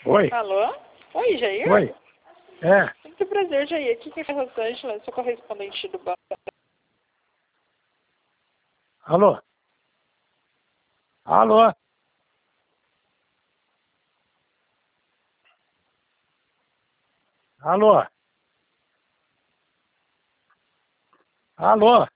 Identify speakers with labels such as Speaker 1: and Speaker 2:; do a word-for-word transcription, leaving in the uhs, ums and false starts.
Speaker 1: Oi,
Speaker 2: Alô? Oi, Jair?
Speaker 1: oi. É,
Speaker 2: Muito prazer, Jair. Aqui que é Rosângela, sou correspondente do banco.
Speaker 1: alô? Alô? Alô? Alô?